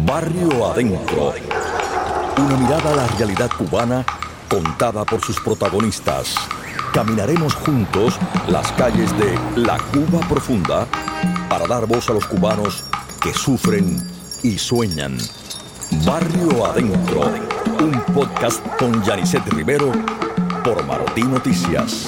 Barrio Adentro. Una mirada a la realidad cubana contada por sus protagonistas. Caminaremos juntos las calles de la Cuba profunda para dar voz a los cubanos que sufren y sueñan. Barrio Adentro, un podcast con Yanisset Rivero por Martí Noticias.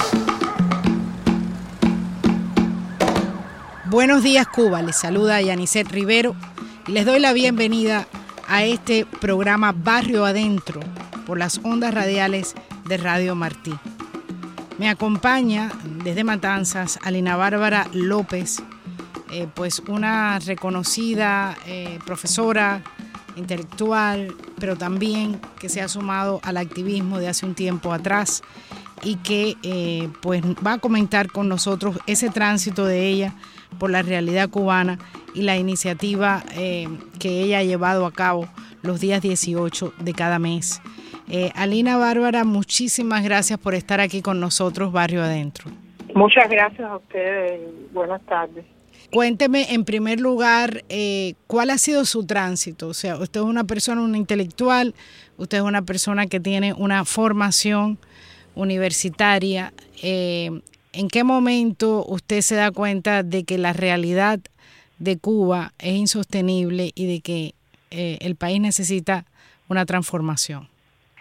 Buenos días, Cuba. Les saluda Yanisset Rivero y les doy la bienvenida a este programa Barrio Adentro por las ondas radiales de Radio Martí. Me acompaña desde Matanzas Alina Bárbara López, pues una reconocida profesora intelectual, pero también que se ha sumado al activismo de hace un tiempo atrás y que pues va a comentar con nosotros ese tránsito de ella por la realidad cubana y la iniciativa que ella ha llevado a cabo los días 18 de cada mes. Alina Bárbara, muchísimas gracias por estar aquí con nosotros, Barrio Adentro. Muchas gracias a ustedes y buenas tardes. Cuénteme, en primer lugar, ¿cuál ha sido su tránsito? O sea, usted es una persona, una intelectual, usted es una persona que tiene una formación universitaria. ¿En qué momento usted se da cuenta de que la realidad de Cuba es insostenible y de que el país necesita una transformación?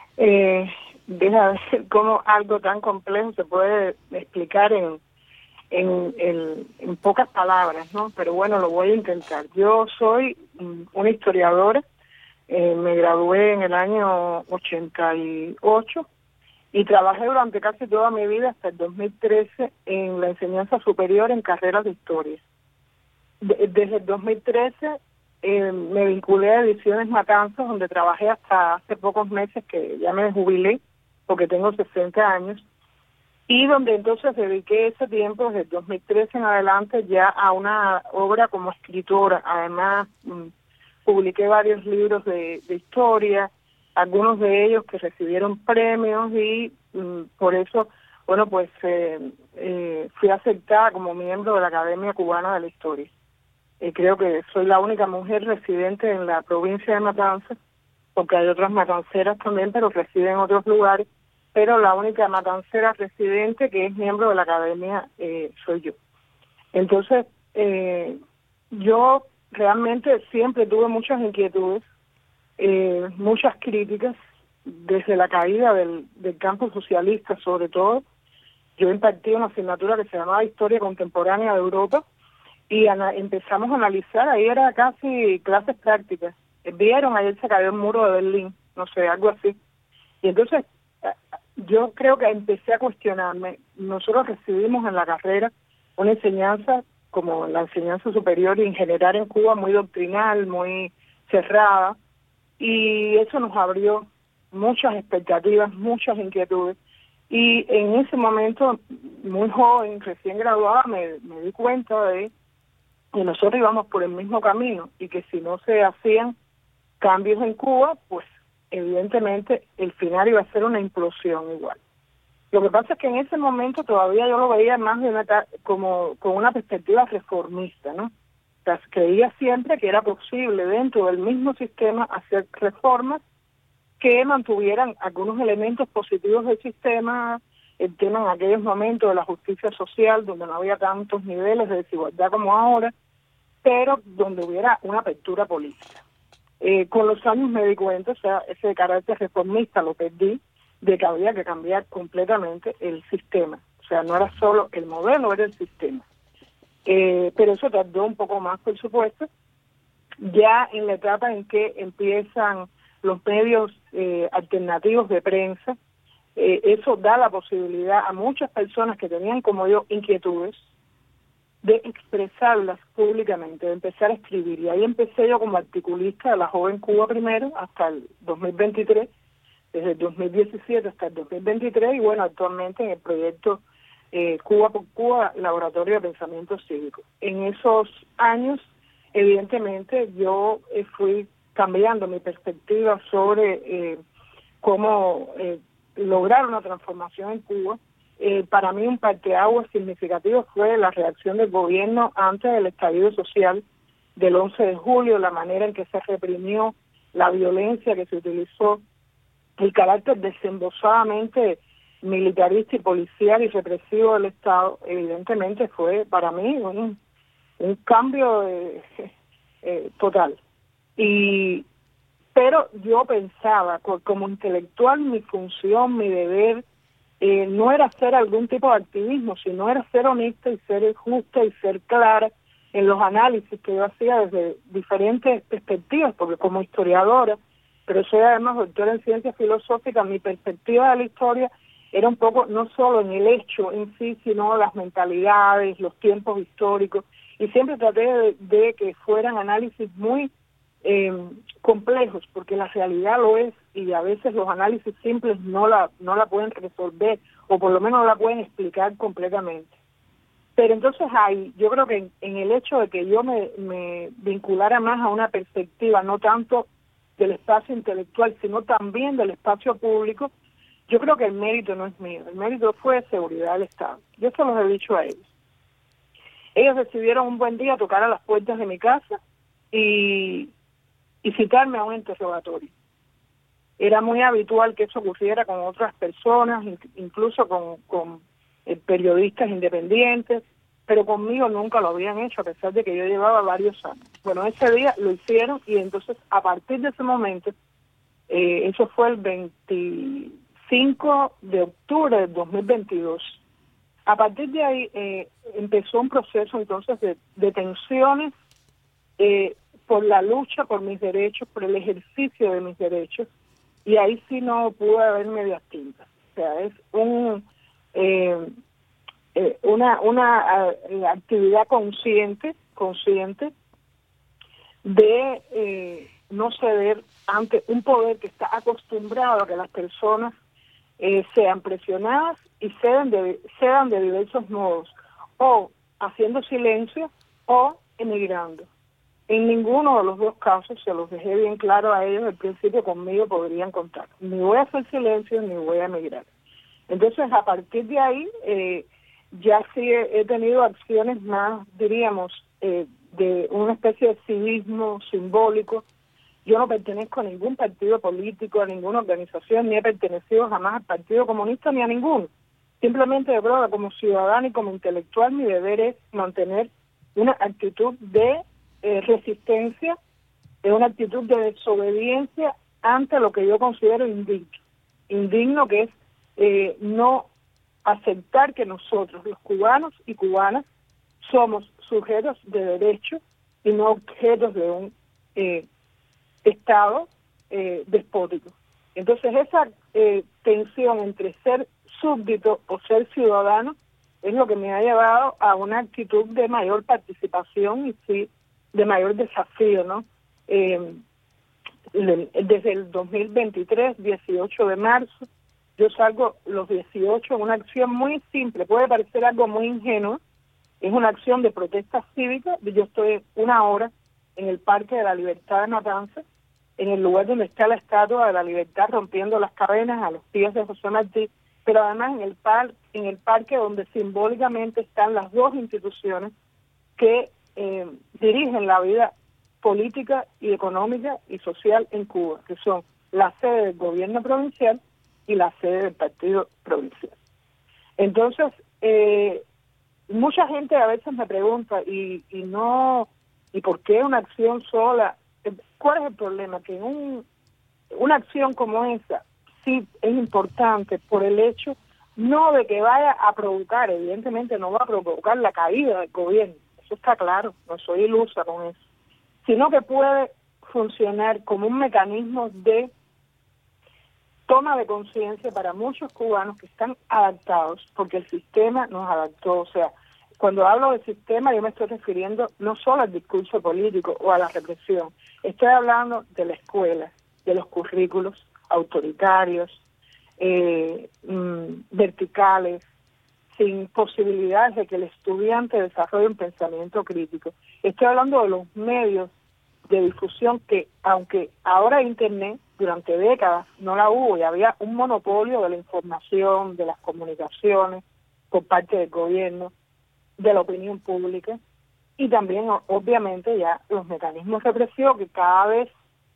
Deja ver cómo algo tan complejo se puede explicar en pocas palabras, ¿no? Pero bueno, lo voy a intentar. Yo soy una historiadora, me gradué en el año 88 y trabajé durante casi toda mi vida hasta el 2013 en la enseñanza superior en carreras de historia. Desde el 2013 me vinculé a Ediciones Matanzas, donde trabajé hasta hace pocos meses que ya me jubilé, porque tengo 60 años, y donde entonces dediqué ese tiempo, desde el 2013 en adelante, ya a una obra como escritora. Además, publiqué varios libros de historia, algunos de ellos que recibieron premios y por eso, bueno, pues fui aceptada como miembro de la Academia Cubana de la Historia. Creo que soy la única mujer residente en la provincia de Matanzas, porque hay otras matanceras también, pero residen en otros lugares, pero la única matancera residente que es miembro de la Academia soy yo. Entonces, yo realmente siempre tuve muchas inquietudes, muchas críticas desde la caída del campo socialista, sobre todo. Yo impartí una asignatura que se llamaba Historia Contemporánea de Europa y empezamos a analizar, ahí era casi clases prácticas. Vieron, ayer se cayó el muro de Berlín, no sé, algo así. Y entonces yo creo que empecé a cuestionarme. Nosotros recibimos en la carrera una enseñanza, como la enseñanza superior y en general en Cuba, muy doctrinal, muy cerrada, y eso nos abrió muchas expectativas, muchas inquietudes. Y en ese momento, muy joven, recién graduada, me di cuenta de que nosotros íbamos por el mismo camino y que si no se hacían cambios en Cuba, pues evidentemente el final iba a ser una implosión igual. Lo que pasa es que en ese momento todavía yo lo veía más de como con una perspectiva reformista, ¿no? O sea, creía siempre que era posible dentro del mismo sistema hacer reformas que mantuvieran algunos elementos positivos del sistema, el tema en aquellos momentos de la justicia social, donde no había tantos niveles de desigualdad como ahora, pero donde hubiera una apertura política. Con los años me di cuenta, o sea, ese carácter reformista lo perdí, de que había que cambiar completamente el sistema. O sea, no era solo el modelo, era el sistema. Pero eso tardó un poco más, por supuesto. Ya en la etapa en que empiezan los medios alternativos de prensa, eso da la posibilidad a muchas personas que tenían como yo inquietudes de expresarlas públicamente, de empezar a escribir. Y ahí empecé yo como articulista de la Joven Cuba primero hasta el 2023, desde el 2017 hasta el 2023, y bueno, actualmente en el proyecto Cuba por Cuba, Laboratorio de Pensamiento Cívico. En esos años, evidentemente, yo fui cambiando mi perspectiva sobre cómo lograr una transformación en Cuba. Para mí un parteaguas significativo fue la reacción del gobierno antes del estallido social del 11 de julio, la manera en que se reprimió, la violencia que se utilizó, el carácter desembosadamente militarista y policial y represivo del Estado, evidentemente fue para mí un cambio total. Pero yo pensaba, como intelectual, mi función, mi deber, no era hacer algún tipo de activismo, sino era ser honesta y ser justa y ser clara en los análisis que yo hacía desde diferentes perspectivas, porque como historiadora, pero soy además doctora en ciencias filosóficas, mi perspectiva de la historia era un poco no solo en el hecho en sí, sino las mentalidades, los tiempos históricos, y siempre traté de que fueran análisis muy complejos, porque la realidad lo es, y a veces los análisis simples no la pueden resolver, o por lo menos no la pueden explicar completamente. Pero entonces yo creo que en el hecho de que yo me vinculara más a una perspectiva, no tanto del espacio intelectual, sino también del espacio público, yo creo que el mérito no es mío, el mérito fue de seguridad del Estado. Yo se los he dicho a ellos. Ellos decidieron un buen día tocar a las puertas de mi casa y citarme a un interrogatorio. Era muy habitual que eso ocurriera con otras personas, incluso con periodistas independientes, pero conmigo nunca lo habían hecho, a pesar de que yo llevaba varios años. Bueno, ese día lo hicieron y entonces a partir de ese momento, eso fue el 25 de octubre del 2022, a partir de ahí empezó un proceso entonces de tensiones por la lucha por mis derechos, por el ejercicio de mis derechos, y ahí sí no pudo haber medias tintas. O sea, es una actividad consciente de no ceder ante un poder que está acostumbrado a que las personas sean presionadas y cedan de diversos modos, o haciendo silencio o emigrando. En ninguno de los dos casos, se los dejé bien claro a ellos al principio, conmigo podrían contar. Ni voy a hacer silencio ni voy a emigrar. Entonces, a partir de ahí, ya sí he tenido acciones más, diríamos, de una especie de civismo simbólico. Yo no pertenezco a ningún partido político, a ninguna organización, ni he pertenecido jamás al Partido Comunista ni a ninguno. Simplemente yo creo que como ciudadano y como intelectual mi deber es mantener una actitud de resistencia, una actitud de desobediencia ante lo que yo considero indigno, que es no aceptar que nosotros, los cubanos y cubanas, somos sujetos de derecho y no objetos de un Estado despótico. Entonces esa tensión entre ser súbdito o ser ciudadano es lo que me ha llevado a una actitud de mayor participación y sí, de mayor desafío, ¿no? Desde el 2023, 18 de marzo, yo salgo los 18 en una acción muy simple, puede parecer algo muy ingenuo, es una acción de protesta cívica. Yo estoy 1 hora en el Parque de la Libertad de Matanzas, en el lugar donde está la Estatua de la Libertad rompiendo las cadenas a los pies de José Martí, pero además en el parque donde simbólicamente están las dos instituciones que dirigen la vida política y económica y social en Cuba, que son la sede del gobierno provincial y la sede del partido provincial. Entonces, mucha gente a veces me pregunta, ¿y por qué una acción sola? ¿Cuál es el problema? Que una acción como esa sí es importante por el hecho no de que vaya a provocar, evidentemente no va a provocar la caída del gobierno, eso está claro, no soy ilusa con eso, sino que puede funcionar como un mecanismo de toma de conciencia para muchos cubanos que están adaptados, porque el sistema nos adaptó. O sea, cuando hablo de sistema yo me estoy refiriendo no solo al discurso político o a la represión, estoy hablando de la escuela, de los currículos autoritarios, verticales, sin posibilidades de que el estudiante desarrolle un pensamiento crítico. Estoy hablando de los medios de difusión que, aunque ahora Internet, durante décadas no la hubo y había un monopolio de la información, de las comunicaciones por parte del gobierno, de la opinión pública, y también obviamente ya los mecanismos represivos que cada vez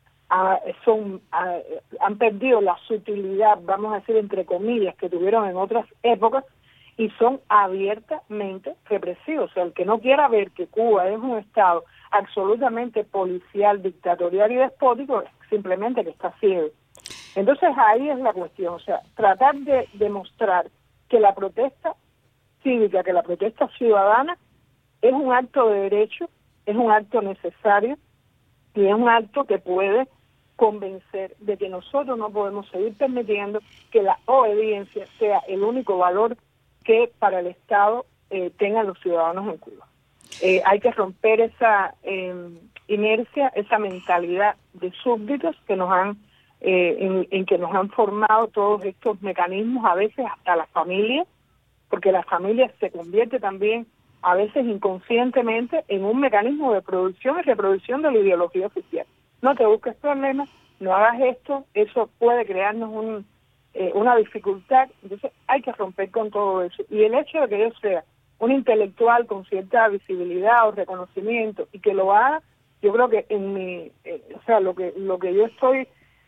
han perdido la sutilidad, vamos a decir entre comillas, que tuvieron en otras épocas, y son abiertamente represivos. O sea, el que no quiera ver que Cuba es un Estado absolutamente policial, dictatorial y despótico, simplemente que está ciego. Entonces ahí es la cuestión, o sea, tratar de demostrar que la protesta cívica, que la protesta ciudadana es un acto de derecho, es un acto necesario y es un acto que puede convencer de que nosotros no podemos seguir permitiendo que la obediencia sea el único valor que para el Estado tengan los ciudadanos en Cuba. Hay que romper esa inercia, esa mentalidad de súbditos que nos han en que nos han formado todos estos mecanismos, a veces hasta la familia, porque la familia se convierte también a veces inconscientemente en un mecanismo de producción y reproducción de la ideología oficial. No te busques problemas, no hagas esto, eso puede crearnos una dificultad. Entonces hay que romper con todo eso. Y el hecho de que yo sea un intelectual con cierta visibilidad o reconocimiento y que lo haga, yo creo que en mi, o sea, lo que yo estoy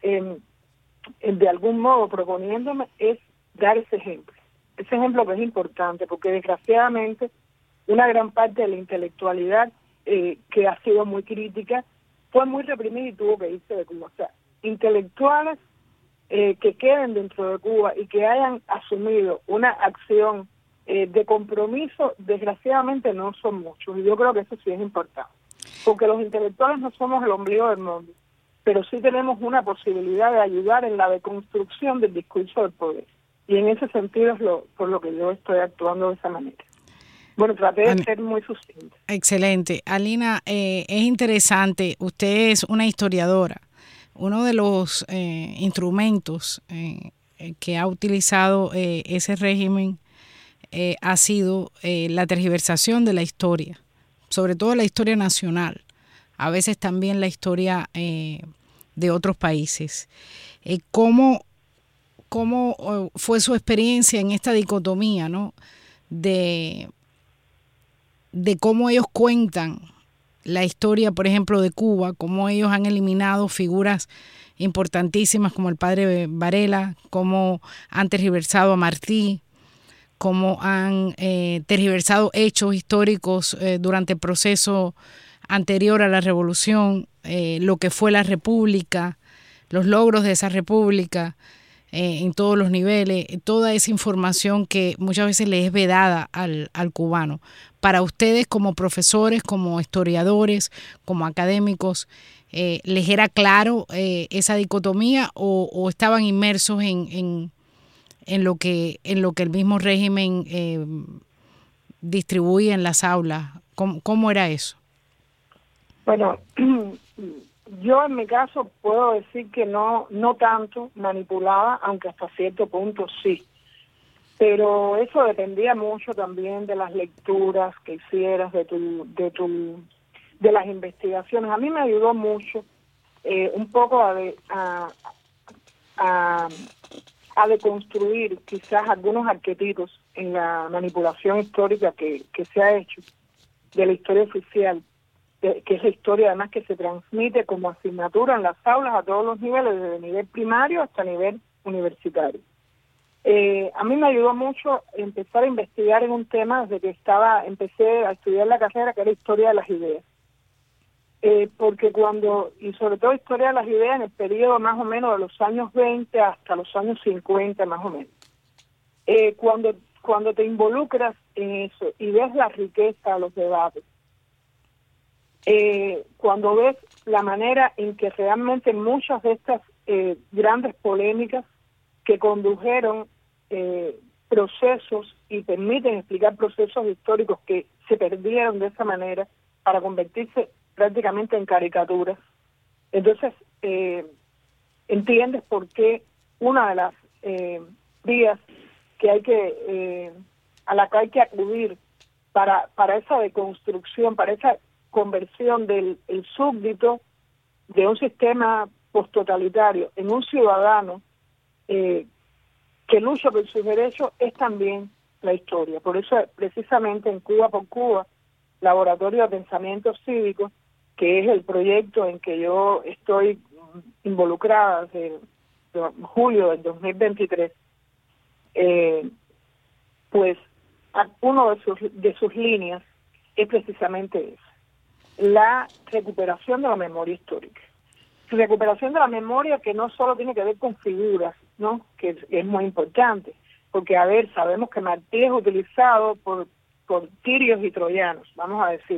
de algún modo proponiéndome es dar ese ejemplo que es importante, porque desgraciadamente una gran parte de la intelectualidad que ha sido muy crítica fue muy reprimida y tuvo que irse de Cuba. O sea, intelectuales que queden dentro de Cuba y que hayan asumido una acción de compromiso, desgraciadamente no son muchos, y yo creo que eso sí es importante, porque los intelectuales no somos el ombligo del mundo, pero sí tenemos una posibilidad de ayudar en la deconstrucción del discurso del poder, y en ese sentido es por lo que yo estoy actuando de esa manera. Bueno, traté de ser muy sucinta. Excelente. Alina, es interesante, usted es una historiadora. Uno de los instrumentos que ha utilizado ese régimen ha sido la tergiversación de la historia, sobre todo la historia nacional, a veces también la historia de otros países. ¿Cómo fue su experiencia en esta dicotomía, ¿no? de cómo ellos cuentan la historia, por ejemplo, de Cuba, cómo ellos han eliminado figuras importantísimas como el padre Varela, cómo han tergiversado a Martí, cómo han tergiversado hechos históricos durante el proceso anterior a la revolución, lo que fue la república, los logros de esa república en todos los niveles, toda esa información que muchas veces le es vedada al cubano. Para ustedes como profesores, como historiadores, como académicos, ¿les era claro esa dicotomía o estaban inmersos en lo que el mismo régimen distribuye en las aulas? ¿Cómo era eso? Bueno, yo en mi caso puedo decir que no tanto manipulaba, aunque hasta cierto punto sí. Pero eso dependía mucho también de las lecturas que hicieras, de las investigaciones. A mí me ayudó mucho un poco a deconstruir quizás algunos arquetipos en la manipulación histórica que se ha hecho de la historia oficial, que es la historia además que se transmite como asignatura en las aulas a todos los niveles, desde nivel primario hasta nivel universitario. A mí me ayudó mucho empezar a investigar en un tema desde que empecé a estudiar la carrera, que era historia de las ideas. Porque y sobre todo historia de las ideas en el periodo más o menos de los años 20 hasta los años 50 más o menos. Cuando te involucras en eso y ves la riqueza de los debates, cuando ves la manera en que realmente muchas de estas grandes polémicas que condujeron procesos y permiten explicar procesos históricos que se perdieron de esa manera para convertirse prácticamente en caricaturas, entonces entiendes por qué una de las vías que a la que hay que acudir para esa deconstrucción, para esa conversión del súbdito de un sistema posttotalitario en un ciudadano que lucha por sus derechos, es también la historia. Por eso precisamente en Cuba por Cuba Laboratorio de Pensamiento Cívico, que es el proyecto en que yo estoy involucrada desde julio del 2023, pues uno de sus líneas es precisamente eso, la recuperación de la memoria histórica. Recuperación de la memoria que no solo tiene que ver con figuras, ¿no? Que es muy importante, porque, a ver, sabemos que Martí es utilizado por tirios y troyanos, vamos a decir,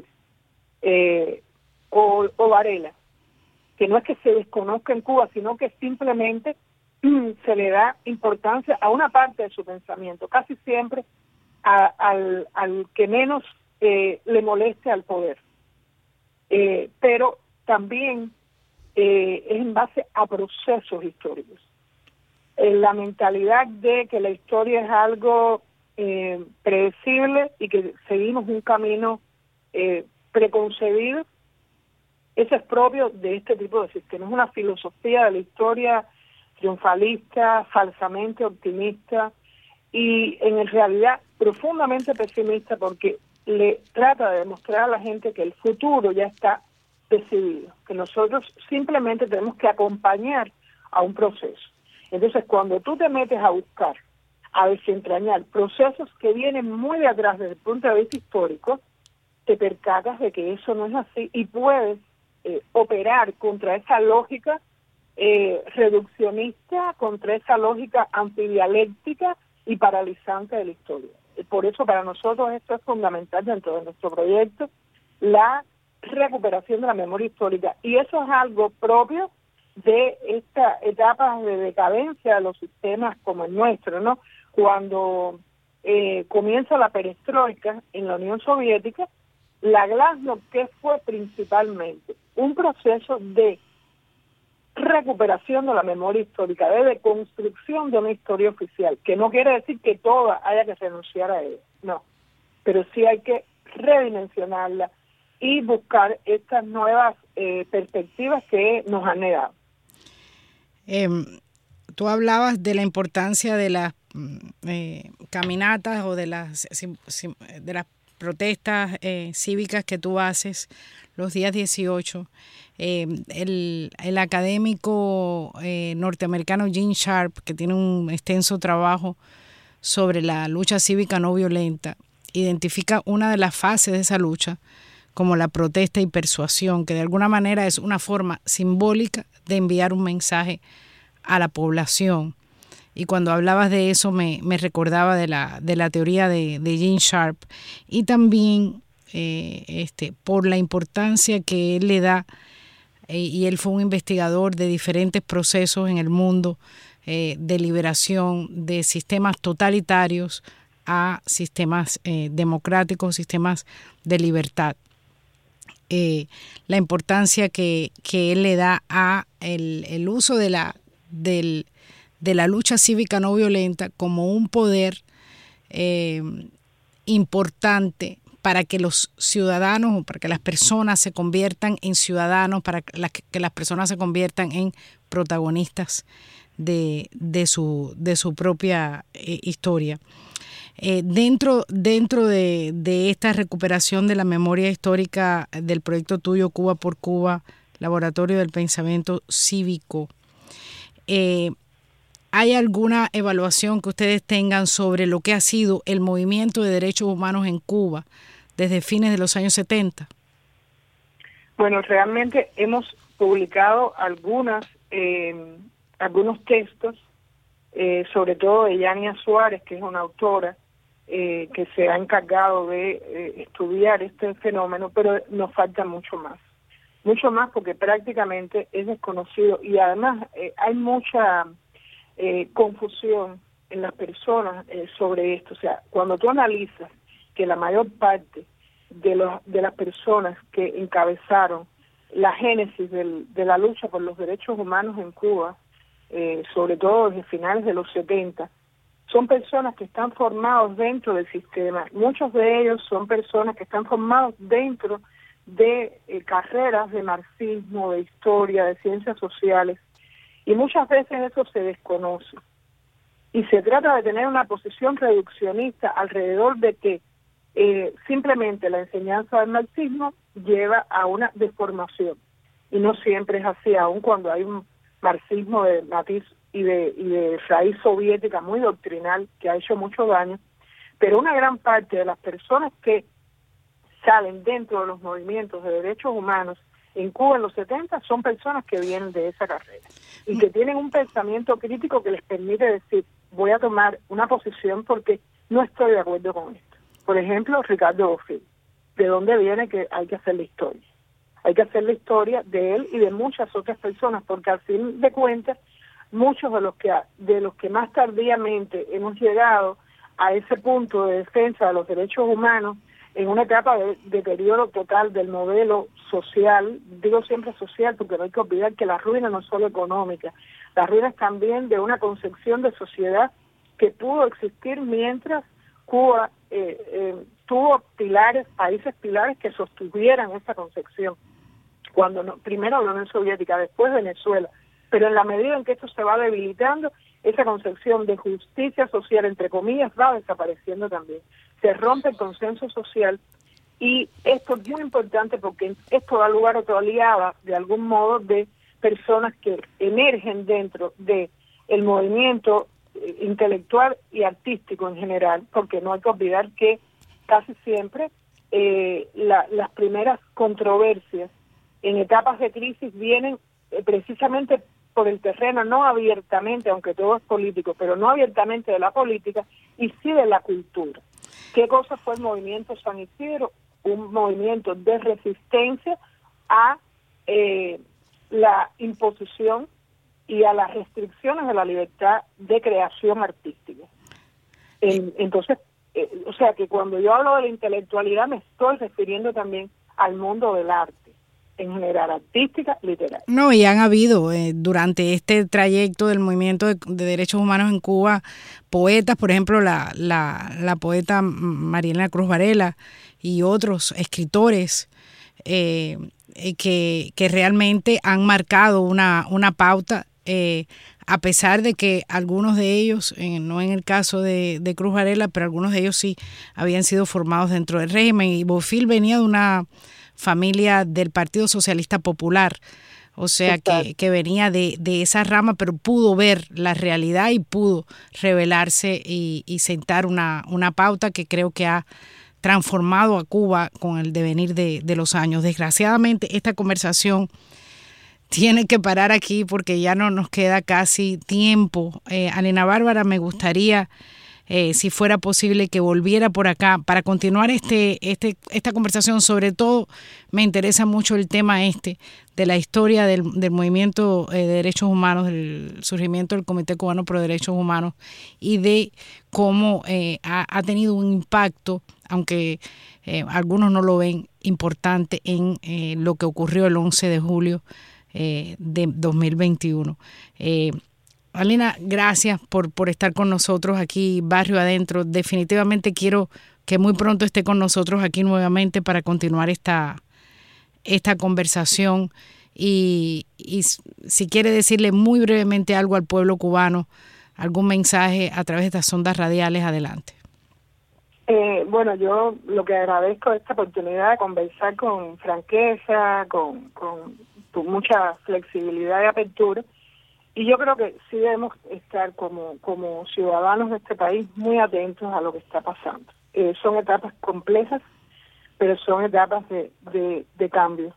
o Varela, que no es que se desconozca en Cuba, sino que simplemente se le da importancia a una parte de su pensamiento, casi siempre al que menos le moleste al poder. Pero también es en base a procesos históricos. La mentalidad de que la historia es algo predecible y que seguimos un camino preconcebido, eso es propio de este tipo de sistemas. Es una filosofía de la historia triunfalista, falsamente optimista y en realidad profundamente pesimista, porque le trata de demostrar a la gente que el futuro ya está decidido, que nosotros simplemente tenemos que acompañar a un proceso. Entonces, cuando tú te metes a buscar, a desentrañar procesos que vienen muy de atrás desde el punto de vista histórico, te percatas de que eso no es así y puedes operar contra esa lógica reduccionista, contra esa lógica antidialéctica y paralizante de la historia. Por eso para nosotros esto es fundamental dentro de nuestro proyecto, la recuperación de la memoria histórica. Y eso es algo propio de esta etapa de decadencia de los sistemas como el nuestro, ¿no? Cuando comienza la perestroika en la Unión Soviética, la Glasnost, que fue principalmente un proceso de recuperación de la memoria histórica, de construcción de una historia oficial, que no quiere decir que toda haya que renunciar a ella, no, pero sí hay que redimensionarla y buscar estas nuevas perspectivas que nos han negado. Tú hablabas de la importancia de las caminatas o de las protestas cívicas que tú haces los días 18. El académico norteamericano Gene Sharp, que tiene un extenso trabajo sobre la lucha cívica no violenta, identifica una de las fases de esa lucha como la protesta y persuasión, que de alguna manera es una forma simbólica de enviar un mensaje a la población. Y cuando hablabas de eso me recordaba de la teoría de Gene Sharp y también por la importancia que él le da, y él fue un investigador de diferentes procesos en el mundo de liberación de sistemas totalitarios a sistemas democráticos, sistemas de libertad. La importancia que él le da a el uso de la lucha cívica no violenta como un poder importante para que los ciudadanos o para que las personas se conviertan en ciudadanos, para que las personas se conviertan en protagonistas de su propia historia. Dentro de esta recuperación de la memoria histórica del proyecto tuyo, Cuba por Cuba, Laboratorio del Pensamiento Cívico, ¿hay alguna evaluación que ustedes tengan sobre lo que ha sido el movimiento de derechos humanos en Cuba desde fines de los años 70? Bueno, realmente hemos publicado algunos textos, sobre todo de Yania Suárez, que es una autora que se ha encargado de estudiar este fenómeno, pero nos falta mucho más porque prácticamente es desconocido y además hay mucha confusión en las personas sobre esto. O sea, cuando tú analizas que la mayor parte de las personas que encabezaron la génesis de la lucha por los derechos humanos en Cuba, sobre todo desde finales de los 70, son personas que están formados dentro del sistema. Muchos de ellos son personas que están formados dentro de carreras de marxismo, de historia, de ciencias sociales, y muchas veces eso se desconoce. Y se trata de tener una posición reduccionista alrededor de que simplemente la enseñanza del marxismo lleva a una deformación, y no siempre es así, aun cuando hay un marxismo de matiz y de raíz soviética muy doctrinal que ha hecho mucho daño, pero una gran parte de las personas que salen dentro de los movimientos de derechos humanos en Cuba en los 70 son personas que vienen de esa carrera y que tienen un pensamiento crítico que les permite decir, voy a tomar una posición porque no estoy de acuerdo con esto. Por ejemplo, Ricardo Bofill, ¿de dónde viene que hay que hacer la historia? Hay que hacer la historia de él y de muchas otras personas, porque al fin de cuentas, muchos de los que más tardíamente hemos llegado a ese punto de defensa de los derechos humanos, en una etapa de deterioro total del modelo social, digo siempre social porque no hay que olvidar que la ruina no es solo económica, la ruina es también de una concepción de sociedad que pudo existir mientras Cuba tuvo países pilares que sostuvieran esa concepción. Cuando primero la Unión Soviética, después Venezuela, pero en la medida en que esto se va debilitando, esa concepción de justicia social, entre comillas, va desapareciendo también. Se rompe el consenso social y esto es muy importante porque esto da lugar a otra oleada, de algún modo, de personas que emergen dentro de el movimiento intelectual y artístico en general, porque no hay que olvidar que casi siempre las primeras controversias en etapas de crisis vienen precisamente por el terreno, no abiertamente, aunque todo es político, pero no abiertamente de la política, y sí de la cultura. ¿Qué cosa fue el movimiento San Isidro? Un movimiento de resistencia a la imposición y a las restricciones de la libertad de creación artística. Entonces, o sea que cuando yo hablo de la intelectualidad me estoy refiriendo también al mundo del arte, en general, artística, literaria. No, y han habido durante este trayecto del movimiento de derechos humanos en Cuba poetas, por ejemplo, la poeta Marielena Cruz Varela y otros escritores que realmente han marcado una pauta, a pesar de que algunos de ellos, no en el caso de Cruz Varela, pero algunos de ellos sí habían sido formados dentro del régimen, y Bofill venía de una familia del Partido Socialista Popular, o sea que venía de esa rama, pero pudo ver la realidad y pudo rebelarse y sentar una pauta que creo que ha transformado a Cuba con el devenir de los años. Desgraciadamente esta conversación tiene que parar aquí porque ya no nos queda casi tiempo. Alina Bárbara, me gustaría si fuera posible que volviera por acá para continuar esta conversación. Sobre todo me interesa mucho el tema de la historia del movimiento de derechos humanos, del surgimiento del Comité Cubano Pro Derechos Humanos, y de cómo ha tenido un impacto, aunque algunos no lo ven, importante en lo que ocurrió el 11 de julio de 2021. Alina, gracias por estar con nosotros aquí, Barrio Adentro. Definitivamente quiero que muy pronto esté con nosotros aquí nuevamente para continuar esta conversación. Y si quiere decirle muy brevemente algo al pueblo cubano, algún mensaje a través de estas ondas radiales, adelante. Bueno, yo lo que agradezco es esta oportunidad de conversar con franqueza, con mucha flexibilidad y apertura. Y yo creo que sí debemos estar como ciudadanos de este país muy atentos a lo que está pasando. Son etapas complejas, pero son etapas de cambio,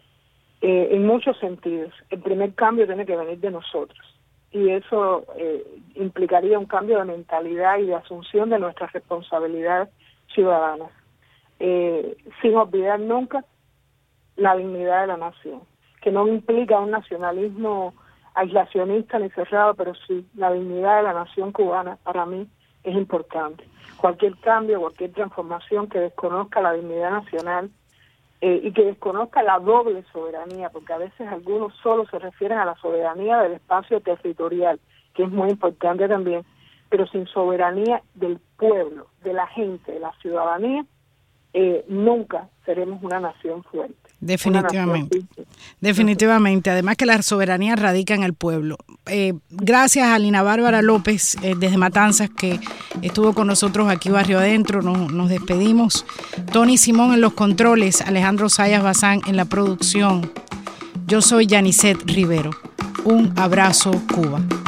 en muchos sentidos. El primer cambio tiene que venir de nosotros, y eso implicaría un cambio de mentalidad y de asunción de nuestras responsabilidades ciudadanas, sin olvidar nunca la dignidad de la nación, que no implica un nacionalismo aislacionista ni cerrado, pero sí, la dignidad de la nación cubana para mí es importante. Cualquier cambio, cualquier transformación que desconozca la dignidad nacional y que desconozca la doble soberanía, porque a veces algunos solo se refieren a la soberanía del espacio territorial, que es muy importante también, pero sin soberanía del pueblo, de la gente, de la ciudadanía, nunca seremos una nación fuerte. Definitivamente, definitivamente. Además que la soberanía radica en el pueblo. Gracias a Lina Bárbara López desde Matanzas, que estuvo con nosotros aquí Barrio Adentro. Nos despedimos. Tony Simón en los controles, Alejandro Sayas Bazán en la producción. Yo soy Yanisset Rivero. Un abrazo, Cuba.